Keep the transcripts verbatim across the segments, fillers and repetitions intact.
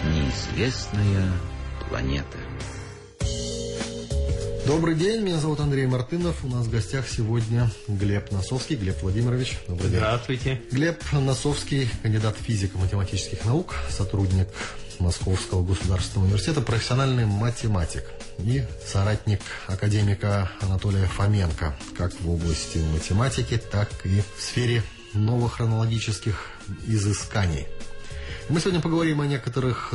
Неизвестная планета. Добрый день, меня зовут Андрей Мартынов. У нас в гостях сегодня Глеб Носовский. Глеб Владимирович, добрый день. Здравствуйте. Глеб Носовский, кандидат физико-математических наук, сотрудник Московского государственного университета, профессиональный математик и соратник академика Анатолия Фоменко, как в области математики, так и в сфере новохронологических изысканий. Мы сегодня поговорим о некоторых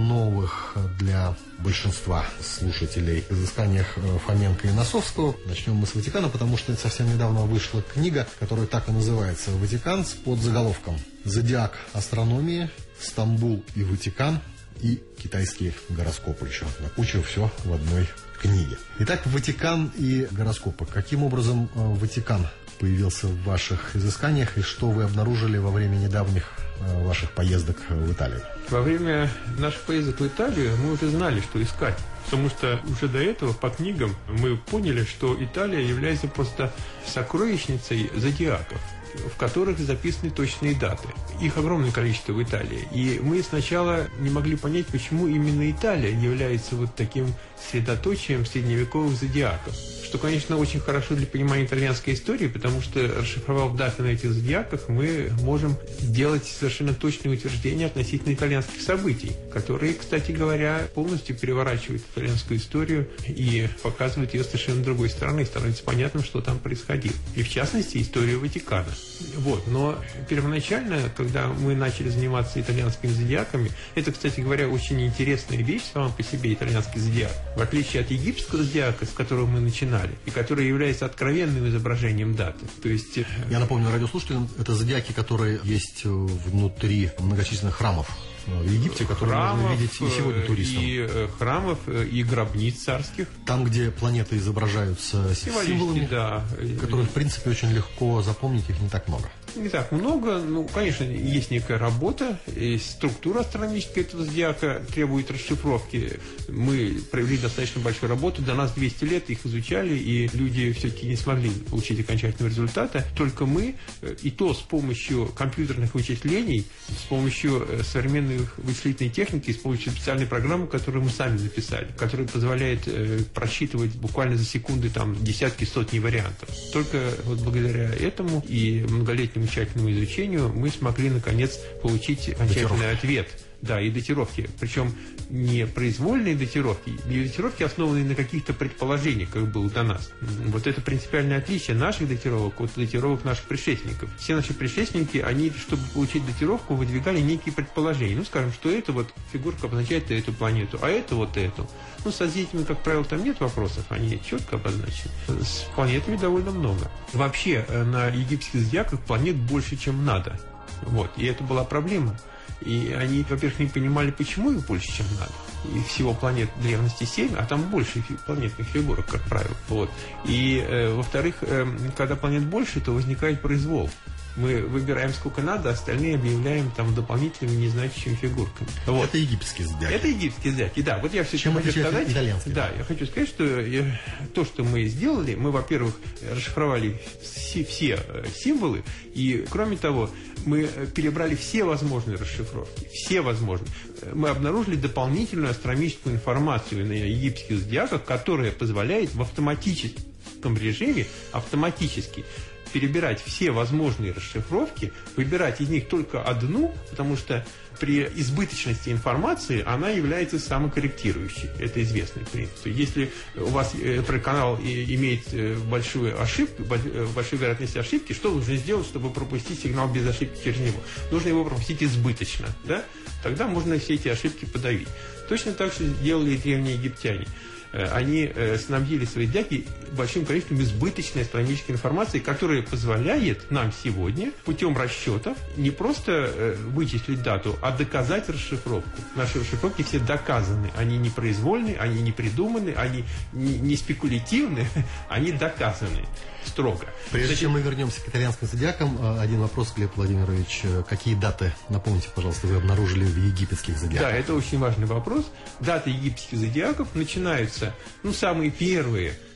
новых для большинства слушателей изысканиях Фоменко и Носовского. Начнем мы с Ватикана, потому что совсем недавно вышла книга, которая так и называется «Ватикан», с подзаголовком «Зодиак астрономии, Стамбул и Ватикан и китайские гороскопы». Еще на кучу все в одной книге. Итак, Ватикан и гороскопы. Каким образом Ватикан появился в ваших изысканиях и что вы обнаружили во время недавних ваших поездок в Италию? Во время наших поездок в Италию мы уже знали, что искать. Потому что уже до этого по книгам мы поняли, что Италия является просто сокровищницей зодиаков, в которых записаны точные даты. Их огромное количество в Италии. И мы сначала не могли понять, почему именно Италия является вот таким средоточием средневековых зодиаков. Что, конечно, очень хорошо для понимания итальянской истории, потому что, расшифровав даты на этих зодиаках, мы можем сделать совершенно точные утверждения относительно итальянских событий, которые, кстати говоря, полностью переворачивают итальянскую историю и показывают ее совершенно другой стороны, и становится понятным, что там происходило. И, в частности, историю Ватикана. Вот. Но первоначально, когда мы начали заниматься итальянскими зодиаками, это, кстати говоря, очень интересная вещь сама по себе, итальянский зодиак. В отличие от египетского зодиака, с которого мы начинали, и который является откровенным изображением даты. То есть... Я напомню радиослушателям, это зодиаки, которые есть внутри многочисленных храмов в Египте, которые храмов, можно видеть и сегодня туристам. И храмов, и гробниц царских. Там, где планеты изображаются символами, да. которые, в принципе, очень легко запомнить, их не так много. Не так много. Ну, конечно, есть некая работа, и структура астрономическая этого зодиака требует расшифровки. Мы провели достаточно большую работу, до нас двести лет их изучали, и люди все-таки не смогли получить окончательного результата. Только мы, и то с помощью компьютерных вычислений, с помощью современной вычислительной техники, с помощью специальной программы, которую мы сами написали, которая позволяет э, просчитывать буквально за секунды там десятки, сотни вариантов. Только вот благодаря этому и многолетнему тщательному изучению мы смогли наконец получить окончательный ответ. Да, и датировки. Причем не произвольные датировки, не датировки, основанные на каких-то предположениях, как было до нас. Вот это принципиальное отличие наших датировок от датировок наших предшественников. Все наши предшественники, они, чтобы получить датировку, выдвигали некие предположения. Ну, скажем, что это вот фигурка обозначает эту планету, а это вот эту. Ну, с созвездиями, как правило, там нет вопросов, они четко обозначены. С планетами довольно много. Вообще, на египетских зодиаках планет больше, чем надо. Вот, и это была проблема. И они, во-первых, не понимали, почему их больше, чем надо. И всего планет древности семь, а там больше планетных фигурок, как правило. Вот. И, э, во-вторых, э, когда планет больше, то возникает произвол. Мы выбираем сколько надо, остальные объявляем там дополнительными незначащими фигурками. Вот. Это египетские зодиаки. Это египетские зодиаки, да. Вот я все Чем хочу сказать. Итальянские? Да, я хочу сказать, что я, то, что мы сделали, мы, во-первых, расшифровали все, все символы, и, кроме того, мы перебрали все возможные расшифровки, все возможные. Мы обнаружили дополнительную астрономическую информацию на египетских зодиаках, которая позволяет в автоматическом режиме, автоматически перебирать все возможные расшифровки, выбирать из них только одну, потому что при избыточности информации она является самокорректирующей. Это известный принцип. Если у вас канал имеет большую ошибку, большую вероятность ошибки, что нужно сделать, чтобы пропустить сигнал без ошибки через него? Нужно его пропустить избыточно. Да? Тогда можно все эти ошибки подавить. Точно так же делали и древние египтяне. Они снабдили свои зодиаки большим количеством избыточной астрономической информации, которая позволяет нам сегодня путем расчетов не просто вычислить дату, а доказать расшифровку. Наши расшифровки все доказаны. Они не произвольны, они не придуманы, они не спекулятивны, они доказаны строго. Прежде Значит, чем мы вернемся к итальянским зодиакам, один вопрос, Глеб Владимирович. Какие даты, напомните, пожалуйста, вы обнаружили в египетских зодиаках? Да, это очень важный вопрос. Даты египетских зодиаков начинаются, ну, самые первые,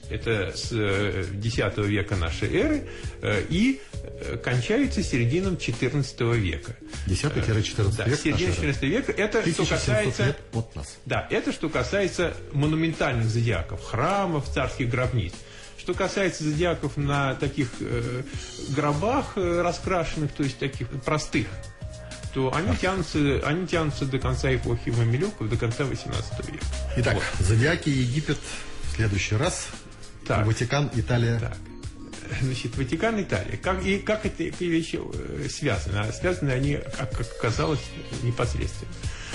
Это с десятого века нашей эры и кончаются серединой четырнадцатого века. десятый-четырнадцатый да, век. Середина четырнадцатого века. Это что касается, лет от нас. Да, это что касается монументальных зодиаков, храмов, царских гробниц. Что касается зодиаков на таких э, гробах э, раскрашенных, то есть таких простых, то они тянутся, они тянутся до конца эпохи Мамилюков, до конца восемнадцатого века. Итак, вот. Зодиаки, Египет в следующий раз. Так. Ватикан, Италия. Так. Значит, Ватикан, Италия. Как, и как эти вещи связаны? А связаны они, как оказалось, непосредственно.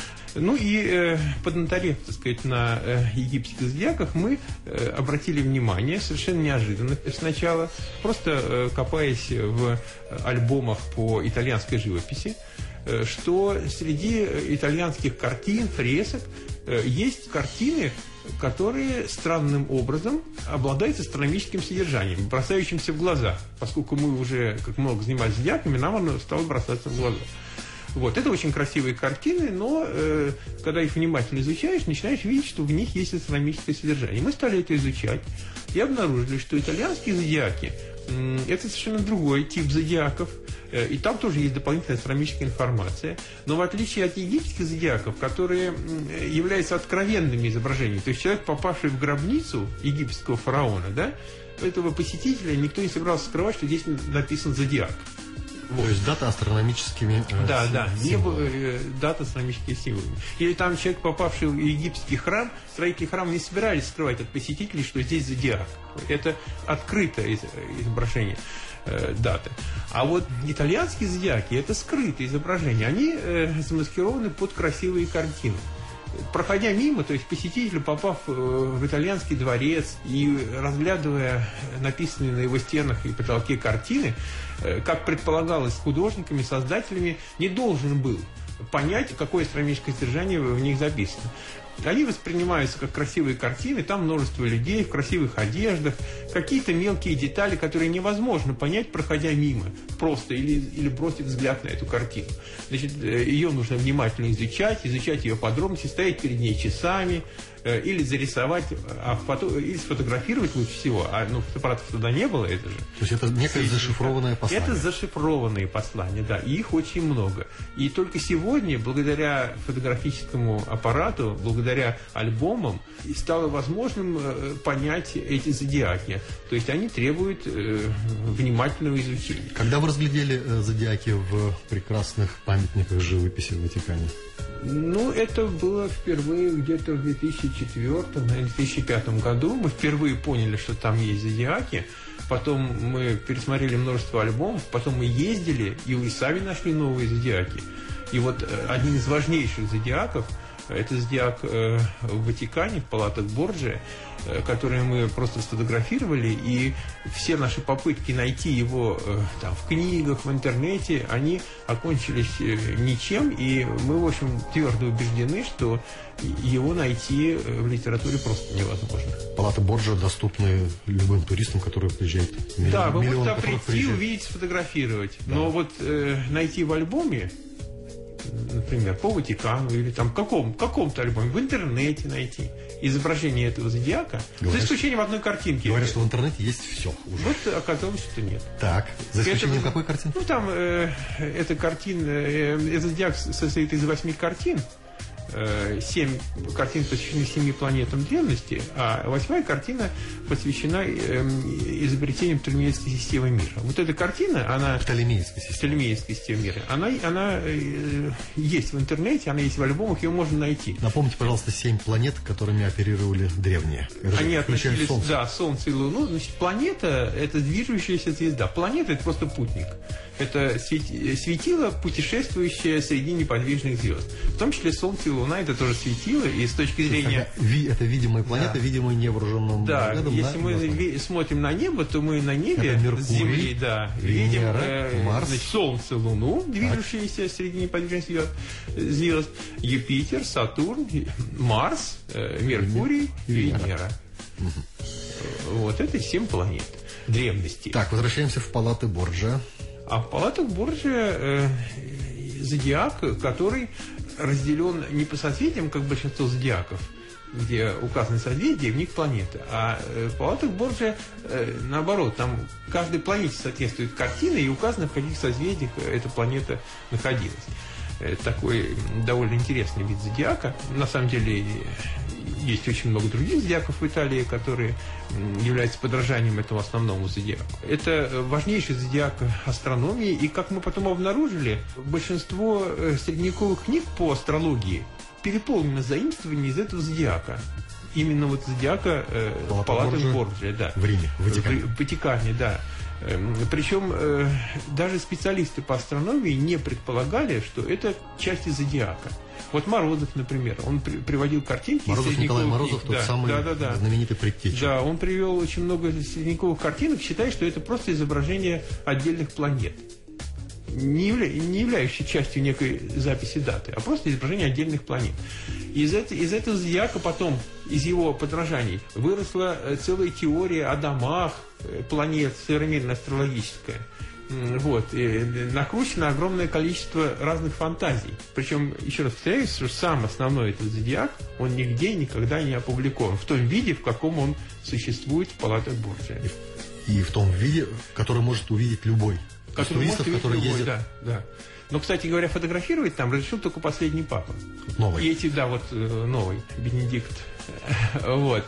Ну и э, поднаторев, так сказать, на э, египетских зодиаках, мы э, обратили внимание, совершенно неожиданно сначала, просто э, копаясь в альбомах по итальянской живописи, э, что среди итальянских картин, фресок, э, есть картины, которые странным образом обладают астрономическим содержанием, бросающимся в глаза. Поскольку мы уже как много занимались зодиаками, нам оно стало бросаться в глаза. Вот, это очень красивые картины, но э, когда их внимательно изучаешь, начинаешь видеть, что в них есть астрономическое содержание. Мы стали это изучать и обнаружили, что итальянские зодиаки э, это совершенно другой тип зодиаков, э, и там тоже есть дополнительная астрономическая информация. Но в отличие от египетских зодиаков, которые э, являются откровенными изображениями, то есть человек, попавший в гробницу египетского фараона, да, этого посетителя никто не собирался скрывать, что здесь написан зодиак. Вот. То есть дата астрономическими э, да, сим- да, не было э, дата астрономическими символами. Или там человек, попавший в египетский храм, строители храма не собирались скрывать от посетителей, что здесь зодиак. Это открытое изображение э, даты. А вот итальянские зодиаки — это скрытые изображения. Они э, замаскированы под красивые картины. Проходя мимо, то есть посетитель, попав в итальянский дворец и разглядывая написанные на его стенах и потолке картины, как предполагалось художниками, создателями, не должен был понять, какое астрономическое содержание в них записано. Они воспринимаются как красивые картины, там множество людей в красивых одеждах, какие-то мелкие детали, которые невозможно понять, проходя мимо, просто или, или бросить взгляд на эту картину. Значит, ее нужно внимательно изучать, изучать ее подробности, стоять перед ней часами, или зарисовать, а фото, или сфотографировать лучше всего. А ну, фотоаппаратов туда не было, это же. То есть это некое зашифрованное послание. Это зашифрованные послания, да, и их очень много. И только сегодня, благодаря фотографическому аппарату, благодаря альбомам, стало возможным э, понять эти зодиаки. То есть они требуют э, внимательного изучения. Когда вы разглядели э, зодиаки в прекрасных памятниках живописи в Ватикане? Ну, это было впервые где-то в две тысячи четвёртом, две тысячи пятом году. Мы впервые поняли, что там есть зодиаки. Потом мы пересмотрели множество альбомов. Потом мы ездили и сами нашли новые зодиаки. И вот один из важнейших зодиаков — это зодиак э, в Ватикане, в палатах Борджиа, э, которые мы просто сфотографировали, и все наши попытки найти его э, там, в книгах, в интернете, они окончились э, ничем, и мы, в общем, твердо убеждены, что его найти в литературе просто невозможно. Палаты Борджиа доступны любым туристам, которые приезжают. Миллион, да, вы миллион, можете прийти, приезжают. Увидеть, сфотографировать, да. Но вот э, найти в альбоме, например, по Ватикану или там каком, каком-то альбоме, в интернете найти изображение этого зодиака, говорят, за исключением одной картинки. Говорят, что в интернете есть все уже. Вот оказалось, что нет. Так, за исключением это, какой картинки? Ну, там э, эта картина, э, этот зодиак состоит из восьми картин. Семь картин посвящены семи планетам древности, а восьмая картина посвящена изобретениям Птолемейской системы мира. Вот эта картина, она... Птолемейской системы. Птолемейской системы мира. Она, она есть в интернете, она есть в альбомах, ее можно найти. Напомните, пожалуйста, семь планет, которыми оперировали древние. Это Они относились, Солнце. Да, Солнце и Луну. Значит, планета — это движущаяся звезда. Планета — это просто путник. Это светило, путешествующее среди неподвижных звезд. В том числе Солнце и Луна — это тоже светило, и с точки зрения... Это видимая планета, да. Видимая невооруженным да, взглядом. Если мы ви- смотрим на небо, то мы на небе Меркурий, с Земли да, Венера, видим э, Марс. Значит, Солнце, Луну, движущиеся так. Среди неподвижных звезд, звезд, Юпитер, Сатурн, Марс, э, Меркурий и Венера. Венера. Угу. Вот это семь планет древности. Так, возвращаемся в палаты Борджиа. А в палатах Борджиа э, зодиак, который разделен не по созвездиям, как большинство зодиаков, где указаны созвездия, в них планеты. А в палатах Борджиа наоборот, там каждой планете соответствует картина, и указано, в каких созвездиях эта планета находилась. Это такой довольно интересный вид зодиака. На самом деле есть очень много других зодиаков в Италии, которые являются подражанием этому основному зодиаку. Это важнейший зодиак астрономии, и, как мы потом обнаружили, большинство средневековых книг по астрологии переполнено заимствованием из этого зодиака. Именно вот зодиака э, палаты Борджиа, да. В Риме, в Ватикане. В Ватикане, да. Причем э, даже специалисты по астрономии не предполагали, что это часть зодиака. Вот Морозов, например, он при, приводил картинки. Морозов, Николай Морозов, книг. тот Да, самый да, да, да. знаменитый предтеча. Да, он привел очень много средневековых картинок, считая, что это просто изображение отдельных планет, не, явля... не являющие частью некой записи даты, а просто изображение отдельных планет. Из, это... из этого зодиака потом, из его подражаний, выросла целая теория о домах планет, современная астрологическая. Вот. И накручено огромное количество разных фантазий. Причем, еще раз повторяюсь, что сам основной этот зодиак, он нигде никогда не опубликован в том виде, в каком он существует в палатах Борджиа. И, и в том виде, который может увидеть любой. Который туристов, может которые любой, ездят. да, да. Но, кстати говоря, фотографировать там разрешил только последний папа. Новый. И эти, да, вот новый, Бенедикт. Вот.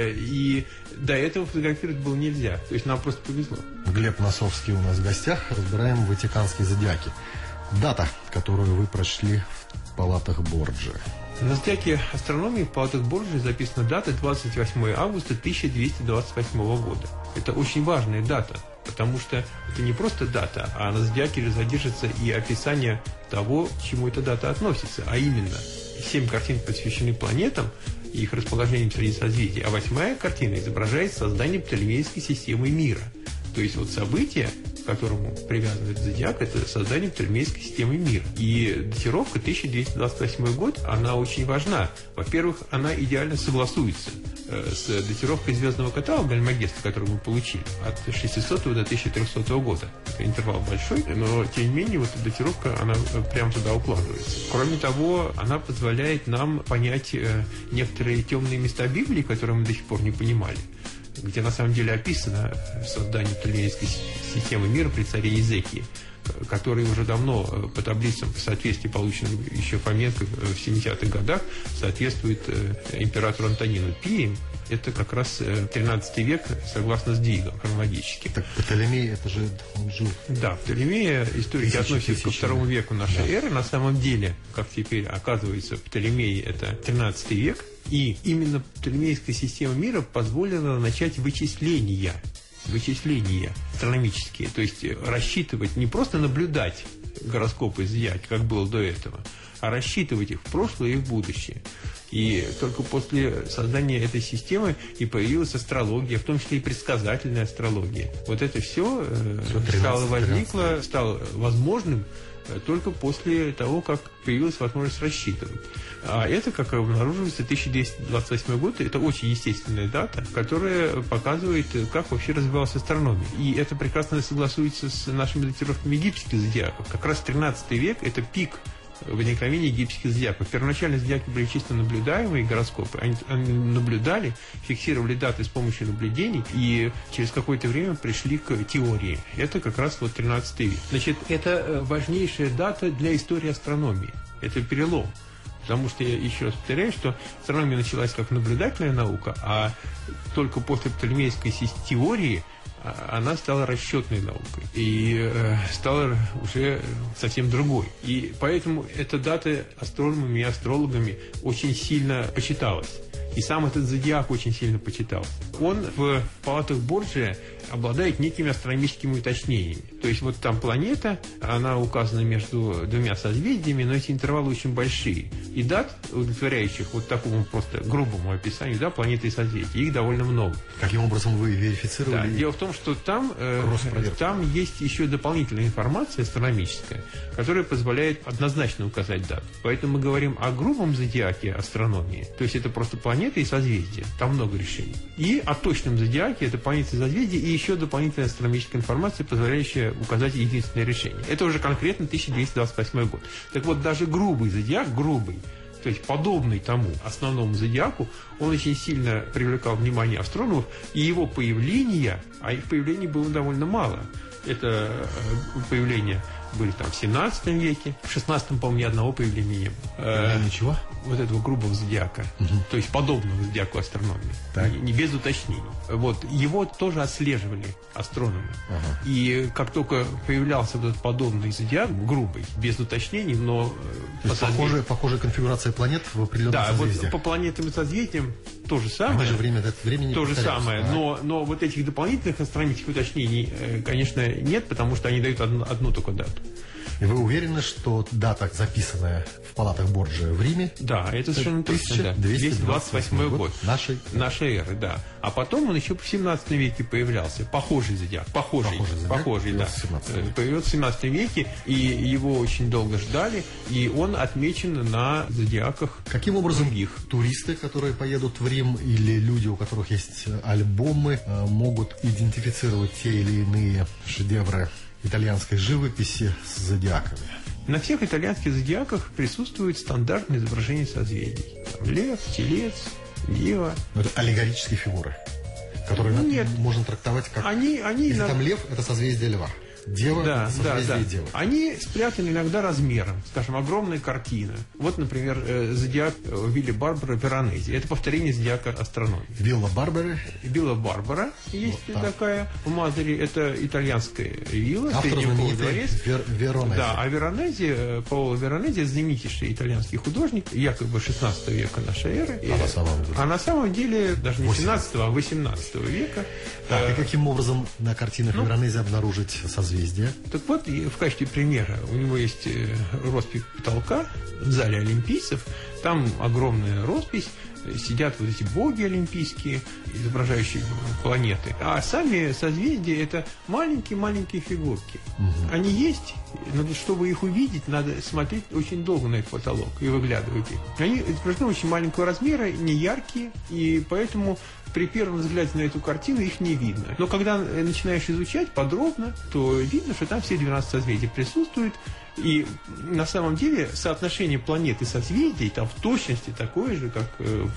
И до этого фотографировать было нельзя. То есть нам просто повезло. Глеб Носовский у нас в гостях. Разбираем ватиканские зодиаки. Дата, которую вы прошли в палатах Борджиа. На зодиаке астрономии в палатах Борджиа записана дата двадцать восьмое августа тысяча двести двадцать восьмого года. Это очень важная дата, потому что это не просто дата, а на зодиаке же содержится и описание того, к чему эта дата относится, а именно семь картин посвящены планетам и их расположением среди созвездий, а восьмая картина изображает создание Птолемейской системы мира. То есть вот событие, к которому привязан этот зодиак, это создание Птолемейской системы мира. И датировка тысяча двести двадцать восьмой год, она очень важна. Во-первых, она идеально согласуется э, с датировкой звездного каталога Альмагеста, которую мы получили от шестисотого до тысяча трехсотого года. Это интервал большой, но тем не менее вот эта датировка, она прямо туда укладывается. Кроме того, она позволяет нам понять э, некоторые темные места Библии, которые мы до сих пор не понимали, где на самом деле описано создание Птолемейской системы мира при царе Езекии, который уже давно по таблицам в соответствии, полученным еще Фоменко в семидесятых годах, соответствует императору Антонину Пии. Это как раз тринадцатый век, согласно сдвигам хронологически. Так Птолемей, это же он жил. Да, Птолемея историки Тысячи, относятся тысячи. ко второму веку нашей Да. эры. На самом деле, как теперь оказывается, Птолемей – это тринадцатый век. И именно Птолемейская система мира позволила начать вычисления, вычисления астрономические. То есть рассчитывать, не просто наблюдать гороскопы зодиаки, как было до этого, а рассчитывать их в прошлое и в будущее. И только после создания этой системы и появилась астрология, в том числе и предсказательная астрология. Вот это все, все стало возникло, стало возможным только после того, как появилась возможность рассчитывать. А это, как обнаруживается, тысяча двести двадцать восьмой год, это очень естественная дата, которая показывает, как вообще развивалась астрономия. И это прекрасно согласуется с нашими датировками египетских зодиаков. Как раз тринадцатый век – это пик возникновения египетских зодиаков. Первоначально зодиаки были чисто наблюдаемые гороскопы. Они, они наблюдали, фиксировали даты с помощью наблюдений и через какое-то время пришли к теории. Это как раз вот тринадцатый век. Значит, это важнейшая дата для истории астрономии. Это перелом. Потому что, я еще раз повторяю, что астрономия началась как наблюдательная наука, а только после Птолемейской теории она стала расчетной наукой и э, стала уже совсем другой. И поэтому эта дата астрономами и астрологами очень сильно почиталась. И сам этот зодиак очень сильно почитался. Он в палатах Борджиа обладает некими астрономическими уточнениями. То есть вот там планета, она указана между двумя созвездиями, но эти интервалы очень большие. И дат, удовлетворяющих вот такому просто грубому описанию, да, планеты и созвездия, их довольно много. Каким образом вы верифицировали? Да, дело в том, что там, э, там есть еще дополнительная информация астрономическая, которая позволяет однозначно указать дату. Поэтому мы говорим о грубом зодиаке астрономии. То есть это просто планета, планеты и созвездия. Там много решений. И о точном зодиаке, это планеты созвездия, и еще дополнительная астрономическая информация, позволяющая указать единственное решение. Это уже конкретно тысяча двести двадцать восьмой год. Так вот, даже грубый зодиак, грубый, то есть подобный тому основному зодиаку, он очень сильно привлекал внимание астрономов, и его появление, а их появлений было довольно мало. Это появление были там в семнадцатом веке, в шестнадцатом, по-моему, ни одного появления не было. Ничего? Вот этого грубого зодиака, угу. То есть подобного зодиаку астрономии, не, не без уточнений. Вот, его тоже отслеживали астрономы. Ага. И как только появлялся вот этот подобный зодиак, грубый, без уточнений, но... То есть похожая, похожая конфигурация планет в определенном да, созвездии. Да, вот по планетам и созвездиям то же самое. Они же время, это время не то же самое, а? но, но вот этих дополнительных астрономических уточнений, конечно, нет, потому что они дают одну, одну только дату. И вы уверены, что дата, записанная в палатах Борджиа в Риме... Да, это совершенно точно, да. двести двадцать восьмой год нашей, нашей эры, да. А потом он еще в семнадцатом веке появлялся. Похожий зодиак. Похожий, похожий, зодиак, похожий да. Появился в семнадцатом веке, и его очень долго ждали, и он отмечен на зодиаках. Каким образом других. Туристы, которые поедут в Рим, или люди, у которых есть альбомы, могут идентифицировать те или иные шедевры итальянской живописи с зодиаками? На всех итальянских зодиаках присутствует стандартное изображение созвездий. Там лев, телец, дева. Но это аллегорические фигуры, которые Нет. можно трактовать как... Они, они Если на... там лев, это созвездие льва. Дева, да, да, да. Девы. Они спрятаны иногда размером. Скажем, огромная картина. Вот, например, зодиак Вилли Барбара Веронези. Это повторение зодиака астрономии. Вилла Барбара. Вилла Барбара есть вот такая. В Мазаре это итальянская вилла. Автор знаменитый Вер, Веронези. Да, а Веронези, Паоло Веронези, знаменитейший итальянский художник, якобы шестнадцатого века нашей эры. А на самом деле? А на самом деле даже не семнадцатого, а восемнадцатого века. Так, и каким образом на картинах ну, Веронези обнаружить созвездие? Так вот, в качестве примера у него есть роспись потолка в зале олимпийцев. Там огромная роспись, сидят вот эти боги олимпийские, изображающие планеты. А сами созвездия – это маленькие-маленькие фигурки. Угу. Они есть, но чтобы их увидеть, надо смотреть очень долго на этот потолок и выглядывать их. Они изображены очень маленького размера, не яркие, и поэтому при первом взгляде на эту картину их не видно. Но когда начинаешь изучать подробно, то видно, что там все двенадцать созвездий присутствуют. И на самом деле соотношение планет и созвездий там в точности такое же, как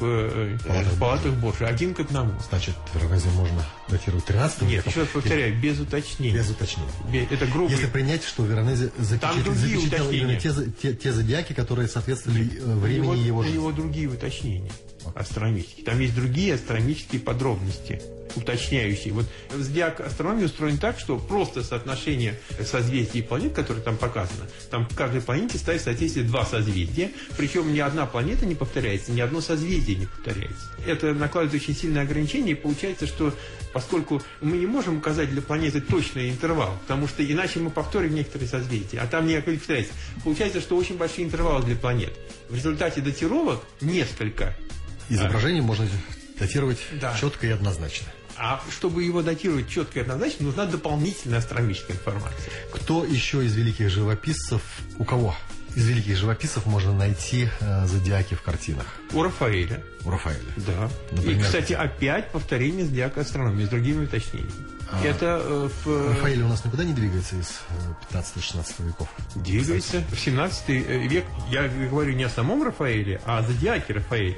в палатах, палатах Борджиа. Один к одному. Значит, разве можно датировать тринадцатым Нет, веком? еще раз повторяю, без уточнений. Без уточнений. Это грубо. Если принять, что Веронези запечатлел именно те, те, те зодиаки, которые соответствовали времени его, его жизни. У него другие уточнения астрономические. Там есть другие астрономические подробности, уточняющие. Вот зодиак астрономии устроен так, что просто соотношение созвездий и планет, которые там показано, там в каждой планете ставит соответствие два созвездия, причем ни одна планета не повторяется, ни одно созвездие не повторяется. Это накладывает очень сильное ограничение, и получается, что поскольку мы не можем указать для планеты точный интервал, потому что иначе мы повторим некоторые созвездия, а там никакой не повторяется. Получается, что очень большие интервалы для планет. В результате датировок несколько. Изображение а, можно датировать да. четко и однозначно. А чтобы его датировать четко и однозначно, нужна дополнительная астрономическая информация. Кто еще из великих живописцев, у кого из великих живописцев можно найти э, зодиаки в картинах? У Рафаэля. У Рафаэля. Да. Например, и, кстати, опять повторение зодиака астрономии с другими уточнениями. А, Это э, в... Рафаэль у нас никуда не двигается из пятнадцатого-шестнадцатого веков? Двигается. В семнадцатый век, я говорю не о самом Рафаэле, а о зодиаке Рафаэля.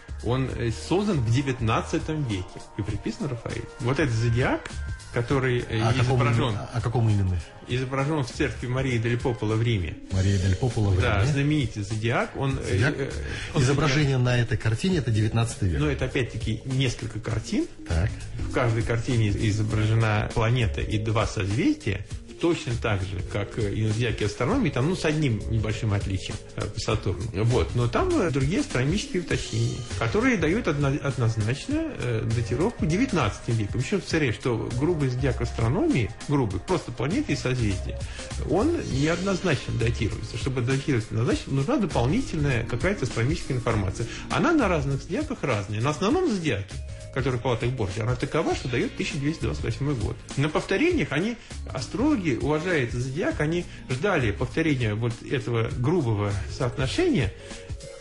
Он создан в девятнадцатом веке и приписан Рафаэлю. Вот этот зодиак, который а изображен... О каком именно? Изображен в церкви Марии дель Пополо в Риме. Мария дель Пополо в Риме. Да, знаменитый зодиак. Он, зодиак? Он Изображение зодиак. На этой картине это девятнадцатый век. Но это опять-таки несколько картин. Так. В каждой картине изображена планета и два созвездия. Точно так же, как и на зодиаке астрономии, там, ну, с одним небольшим отличием по Сатурну. Вот. Но там другие астрономические уточнения, которые дают одно, однозначно э, датировку девятнадцатым веком. Еще повторяю, что грубый зодиак астрономии, грубый, просто планеты и созвездия, он неоднозначно датируется. Чтобы датировать однозначно, нужна дополнительная какая-то астрономическая информация. Она на разных зодиаках разная. На основном зодиаке, который в палатах Борджиа, она такова, что дает тысяча двести двадцать восьмой год. На повторениях они, астрологи, уважая этот зодиак, они ждали повторения вот этого грубого соотношения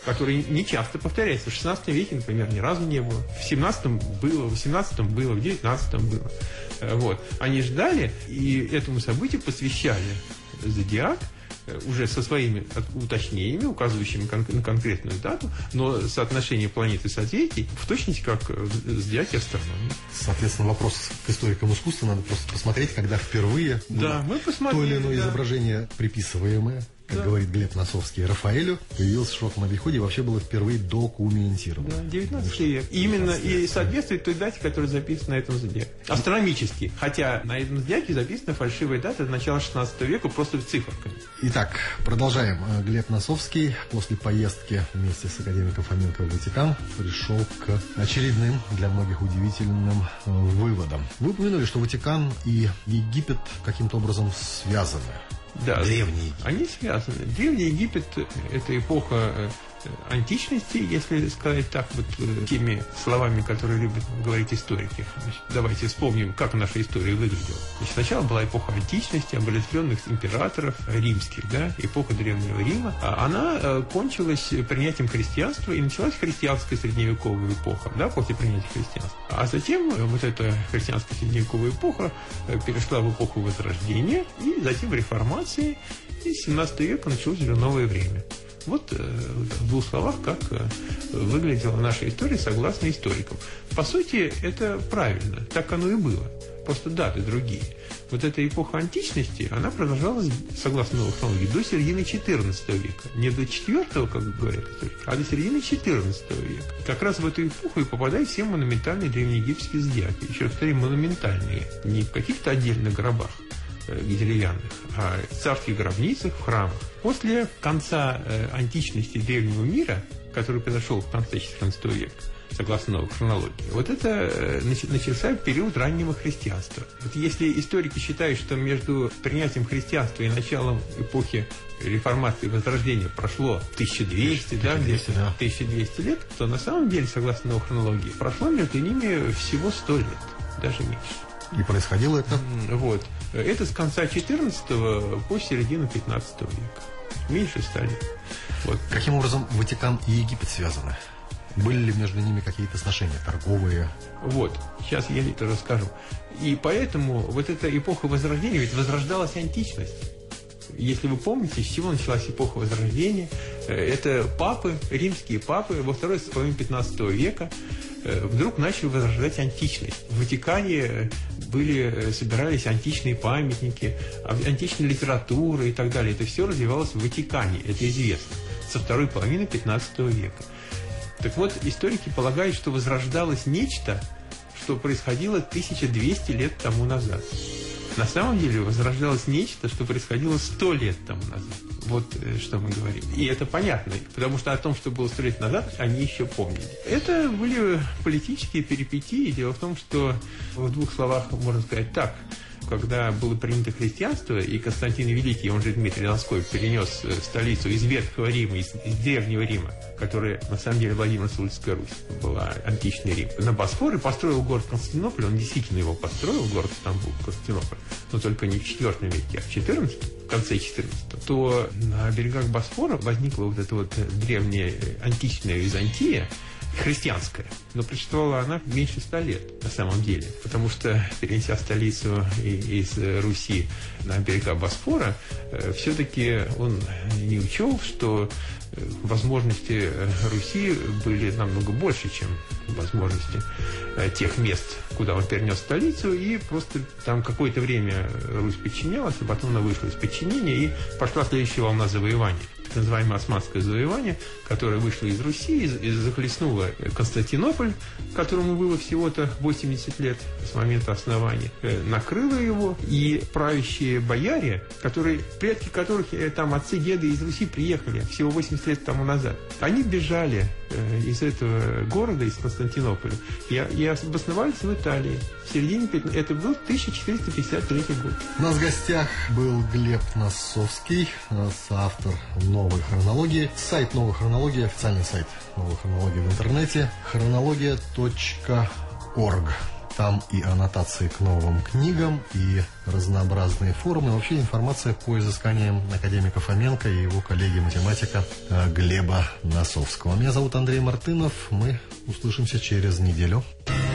который не часто повторяется. В шестнадцатом веке, например, ни разу не было. В семнадцатом было, в восемнадцатом было, в девятнадцатом было. Вот. Они ждали, и этому событию посвящали зодиак, уже со своими уточнениями, указывающими кон- на конкретную дату, но соотношение планет и созвездий в точности как в зодиаке астрономии. Соответственно, вопрос к историкам искусства надо просто посмотреть, когда впервые да, мы посмотрели, то или иное да. изображение, приписываемое, как да. говорит Глеб Носовский, Рафаэлю, появился в широком обиходе и вообще было впервые документировано. Да, девятнадцатый век. И именно и соответствует той дате, которая записана на этом зодиаке. Астрономически. Хотя на этом зодиаке записана фальшивая дата начала шестнадцатого века просто в циферках. Итак, продолжаем. Глеб Носовский после поездки вместе с академиком Фоменко в Ватикан пришел к очередным, для многих удивительным выводам. Вы упомянули, что Ватикан и Египет каким-то образом связаны. Да, Древний Египет. Они связаны. Древний Египет – это эпоха античности, если сказать так, вот теми словами, которые любят говорить историки. Значит, давайте вспомним, как наша история выглядела. Значит, сначала была эпоха античности, обожествленных императоров римских, да, эпоха Древнего Рима. А она кончилась принятием христианства, и началась христианская средневековая эпоха, да, после принятия христианства. А затем вот эта христианская средневековая эпоха перешла в эпоху Возрождения, и затем в реформации, и с семнадцатого века началось уже новое время. Вот в двух словах, как выглядела наша история согласно историкам. По сути, это правильно, так оно и было. Просто даты другие. Вот эта эпоха античности, она продолжалась, согласно новой хронологии, до середины четырнадцатого века. Не до четвертого, как говорят историки, а до середины четырнадцатого века. Как раз в эту эпоху и попадают все монументальные древнеегипетские зодиаки. Еще раз повторяю, монументальные. Не в каких-то отдельных гробах деревянных, а в царских гробницах, в храмах. После конца э, античности древнего мира, который произошел в конце четырнадцатого века, согласно новой хронологии, вот это э, начался период раннего христианства. Вот если историки считают, что между принятием христианства и началом эпохи реформации и возрождения прошло тысяча двести, да, где-то да. тысяча двести лет, то на самом деле, согласно новой хронологии, прошло между ними всего сто лет, даже меньше. И происходило это? Вот. Это с конца четырнадцатого по середину пятнадцатого века. Меньше ста лет. Вот. Каким образом Ватикан и Египет связаны? Были ли между ними какие-то сношения торговые? Вот. Сейчас я это расскажу. И поэтому вот эта эпоха Возрождения, ведь возрождалась античность. Если вы помните, с чего началась эпоха Возрождения, это папы, римские папы во второй половине пятнадцатого века вдруг начали возрождать античность. В Ватикане были, собирались античные памятники, античная литература и так далее. Это все развивалось в Ватикане, это известно, со второй половины пятнадцатого века. Так вот, историки полагают, что возрождалось нечто, что происходило тысяча двести лет тому назад. На самом деле возрождалось нечто, что происходило сто лет тому назад. Вот что мы говорим. И это понятно, потому что о том, что было сто лет назад, они еще помнили. Это были политические перипетии. Дело в том, что в двух словах можно сказать так. Когда было принято христианство, и Константин Великий, он же Дмитрий Донской, перенес столицу из Ветхого Рима, из, из Древнего Рима, которая, на самом деле, Владимир-Суральская Русь, была античный Рим, на Босфор и построил город Константинополь. Он действительно его построил, город Стамбул, Константинополь, но только не в четвёртом веке, а в четырнадцатом, в конце четырнадцатого, то на берегах Босфора возникла вот эта вот древняя античная Византия, христианская, но просуществовала она меньше ста лет на самом деле, потому что, перенеся столицу из Руси на берега Босфора, все-таки он не учел, что возможности Руси были намного больше, чем возможности тех мест, куда он перенес столицу, и просто там какое-то время Русь подчинялась, а потом она вышла из подчинения, и пошла следующая волна завоеваний. Так называемое османское завоевание, которое вышло из Руси и захлестнуло Константинополь, которому было всего-то восемьдесят лет с момента основания, накрыло его, и правящие бояре, которые, предки которых, там, отцы, деды из Руси приехали всего восемьдесят лет тому назад, они бежали из этого города, из Константинополя, и, и обосновались в Италии. В середине пятнадцатого это был тысяча четыреста пятьдесят третий год. У нас в гостях был Глеб Носовский, соавтор новой хронологии. Сайт новой хронологии, официальный сайт новой хронологии в интернете, хронология точка орг. Там и аннотации к новым книгам, и разнообразные форумы, вообще информация по изысканиям академика Фоменко и его коллеги-математика Глеба Носовского. Меня зовут Андрей Мартынов. Мы услышимся через неделю.